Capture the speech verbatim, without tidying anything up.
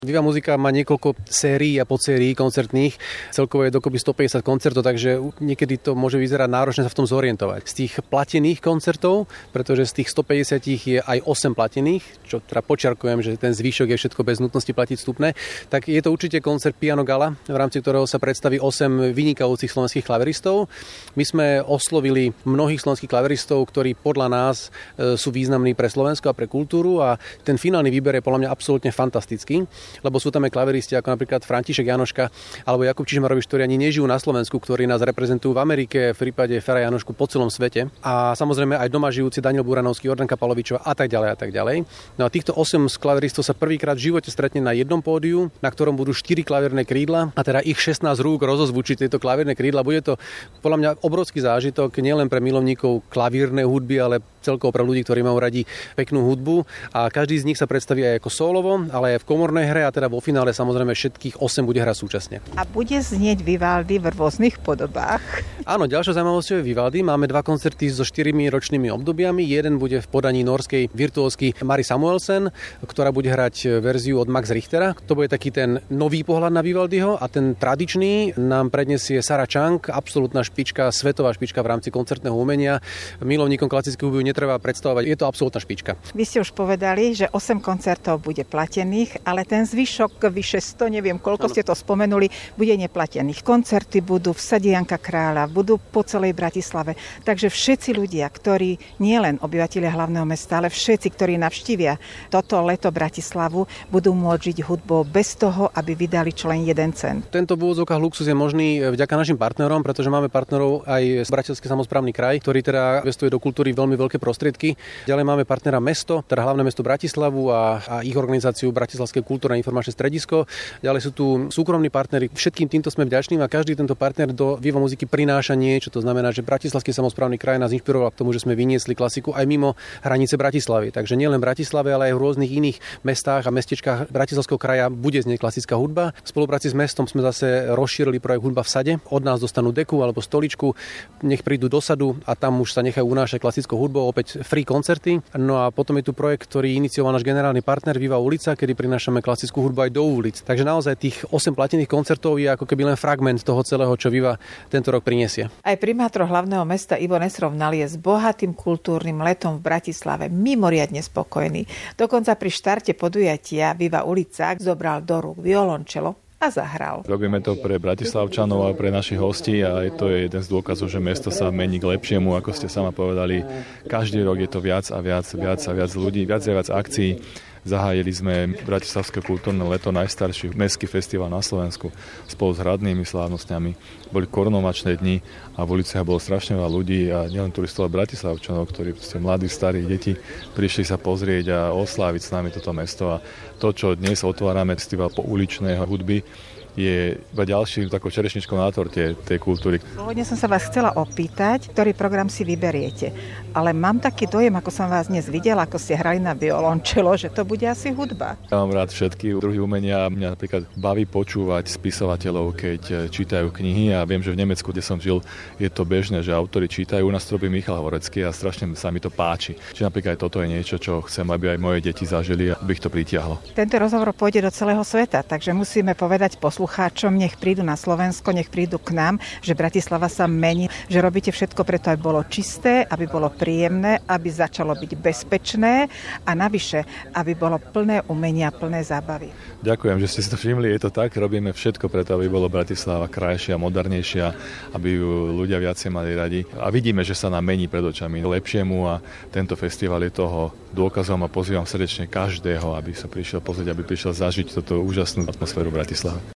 Viva Muzika má niekoľko sérií a podsérií koncertných. Celkovo je dokopy stopäťdesiat koncertov, takže niekedy to môže vyzerať náročne sa v tom zorientovať. Z tých platených koncertov, pretože z tých stopäťdesiat je aj osem platených, čo teda počiarkujem, že ten zvyšok je všetko bez nutnosti platiť vstupné, tak je to určite koncert Piano Gala, v rámci ktorého sa predstaví osem vynikajúcich slovenských klaveristov. My sme oslovili mnohých slovenských klaveristov, ktorí podľa nás sú významní pre Slovensko a pre kultúru, a ten finálny výber je podľa mňa absolútne fantastický. Lebo sú tam aj klaveristi ako napríklad František Janoška alebo Jakub Čižmarovič, ktorí ani nežijú na Slovensku, ktorí nás reprezentujú v Amerike, v prípade Fera Janošku po celom svete. A samozrejme aj doma žijúci Daniel Buranovský, Jordanka Palovičová a tak ďalej a tak ďalej. No a týchto osem klaveristov sa prvýkrát v živote stretne na jednom pódiu, na ktorom budú štyri klaverné krídla a teda ich šestnásť rúk rozozvučí tieto klaverné krídla. Bude to podľa mňa obrovský zážitok nielen pre milovníkov klavírnej hudby, ale celkovo pre ľudí, ktorí majú radi peknú hudbu, a každý z nich sa predstaví aj ako solovo, ale aj v komornej hre, a teda vo finále samozrejme všetkých osem bude hrať súčasne. A bude znieť Vivaldi v rôznych podobách? Áno, ďalšou zaujímavosťou je Vivaldi. Máme dva koncerty so štyrimi ročnými obdobiami. Jeden bude v podaní norskej virtuózky Mari Samuelsen, ktorá bude hrať verziu od Max Richtera. To bude taký ten nový pohľad na Vivaldiho, a ten tradičný nám predniesie Sarah Chang, absolútna špička, svetová špička v rámci koncertného umenia. Milovníkom klasickej hudby netreba predstavovať, je to absolútna špička. Vy ste už povedali, že osem koncertov bude platených, ale ten zvyšok vyše sto, neviem koľko ano. Ste to spomenuli, bude neplatených. Koncerty budú v sade Janka Kráľa, budú po celej Bratislave. Takže všetci ľudia, ktorí nielen obyvatelia hlavného mesta, ale všetci, ktorí navštívia toto leto Bratislavu, budú môcť žiť hudbou bez toho, aby vydali čo len jeden cent. Tento v úvodzovkách luxus je možný vďaka našim partnerom, pretože máme partnerov aj z Bratislavský samosprávny kraj, ktorý teda investuje do kultúry veľmi veľké prostriedky. Ďalej máme partnera mesto, teda hlavné mesto Bratislavu a, a ich organizáciu Bratislavské kultúrne informačné stredisko. Ďalej sú tu súkromní partneri. Všetkým týmto sme vďační, a každý tento partner do Viva Muziky prináša niečo. To znamená, že Bratislavský samosprávny kraj nás inšpiroval k tomu, že sme vyniesli klasiku aj mimo hranice Bratislavy. Takže nielen v Bratislave, ale aj v rôznych iných mestách a mestečkách Bratislavského kraja bude znieť klasická hudba. V spolupráci s mestom sme zase rozšírili projekt Hudba v sade. Od nás dostanú deku alebo stoličku, nech prídu do sadu a tam už sa nechajú unášať klasickou hudbou, opäť free koncerty. No a potom je tu projekt, ktorý inicioval náš generálny partner Viva ulica, kedy prinášame klasickú hudbu aj do ulic. Takže naozaj tých osem platených koncertov je ako keby len fragment toho celého, čo Viva tento rok prinesie. Aj primátor hlavného mesta Ivo Nesrovnal je s bohatým kultúrnym letom v Bratislave mimoriadne spokojný. Dokonca pri štarte podujatia Viva ulica zobral do rúk violončelo a zahral. Robíme to pre Bratislavčanov a pre našich hostí, a to je jeden z dôkazov, že mesto sa mení k lepšiemu, ako ste sama povedali. Každý rok je to viac a viac, viac a viac ľudí, viac a viac akcií. Zahájili sme Bratislavské kultúrne leto, najstarší mestský festival na Slovensku, spolu s hradnými slávnosťami. Boli korunovačné dni a v uliciach bolo strašne veľa ľudí, a nielen turistov, ale Bratislavčanov, ktorí ste mladí, starí, deti prišli sa pozrieť a osláviť s nami toto mesto. A to, čo dnes otvárame, festival po uličnej hudby, je iba ďalším takou čerešničkou na torte tej kultúry. Pôvodne som sa vás chcela opýtať, ktorý program si vyberiete. Ale mám taký dojem, ako som vás dnes videla, ako ste hrali na violončelo, že to bude asi hudba. Ja mám rád všetky druhy umenia. Mňa napríklad baví počúvať spisovateľov, keď čítajú knihy, a viem, že v Nemecku, kde som žil, je to bežné, že autori čítajú. U nás to robí Michal Horecký a strašne sa mi to páči. Čiže napríklad aj toto je niečo, čo chcem, aby aj moje deti zažili, aby ich to pritiahlo. Tento rozhovor pôjde do celého sveta, takže musíme povedať poslucháčom, nech prídu na Slovensko, nech prídu k nám, že Bratislava sa mení, že robíte všetko preto, aby bolo čisté, aby bolo príjemné, aby začalo byť bezpečné a navyše, aby bolo plné umenia, plné zábavy. Ďakujem, že ste si to všimli, je to tak, robíme všetko preto, aby bolo Bratislava krajšia, modernejšia, aby ju ľudia viacej mali radi. A vidíme, že sa nám mení pred očami lepšiemu, a tento festival je toho dôkazom, a pozývam srdečne každého, aby sa prišiel pozrieť, aby prišiel zažiť túto úžasnú atmosféru Bratislavy.